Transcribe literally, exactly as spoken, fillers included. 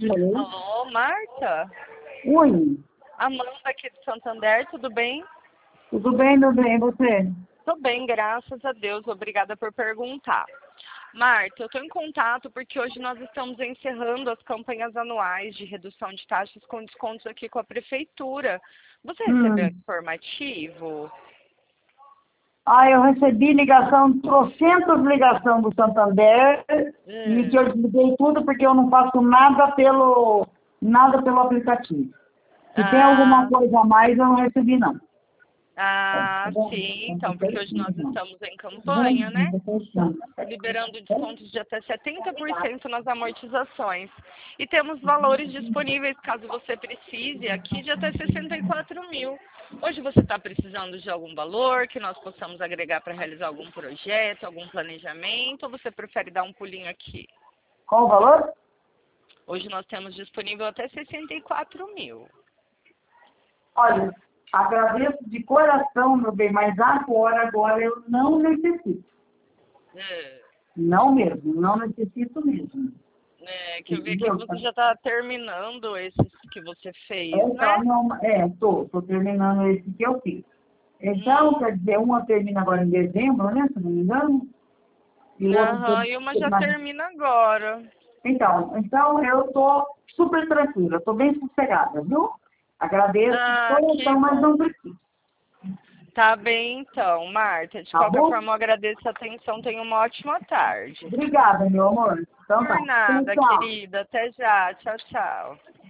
Alô? Alô, Marta? Oi, Amanda aqui de Santander, tudo bem? tudo bem, tudo bem, e você? Tô bem, graças a Deus. Obrigada por perguntar. Marta, eu estou em contato porque hoje nós estamos encerrando as campanhas anuais de redução de taxas com descontos aqui com a Prefeitura. Você recebeu Hum. informativo? Ah, eu recebi ligação, trocentas ligação do Santander, e que Hum. eu desliguei tudo porque eu não faço nada pelo, nada pelo aplicativo. Se tem alguma Ah, coisa a mais, eu não recebi, não. ah, sim, então, porque hoje nós estamos em campanha, né? Liberando descontos de até setenta por cento nas amortizações. E temos valores disponíveis, caso você precise, aqui de até sessenta e quatro mil. Hoje você está precisando de algum valor que nós possamos agregar para realizar algum projeto, algum planejamento, ou você prefere dar um pulinho aqui? Qual o valor? Hoje nós temos disponível até sessenta e quatro mil. Olha, agradeço de coração, meu bem, mas agora, agora eu não necessito. É, Não mesmo, não necessito mesmo. é, que eu vi que Entendeu? você já está terminando esses que você fez, né? Então, não, é, tô, tô terminando esse que eu fiz. Então, Hum. quer dizer, uma termina agora em dezembro, né, se não me engano, e o outro Aham, tem- e uma tem já mais. termina agora. Então, então eu tô super tranquila, tô bem sossegada, viu? Agradeço de Ah, que coração, mas bom. não preciso, Tá bem então, Marta. De tá qualquer bom? forma, eu agradeço a atenção. Tenha uma ótima tarde. Obrigada, meu amor. Então Por tá. Tchau, nada, tchau. querida. Até já. Tchau, tchau.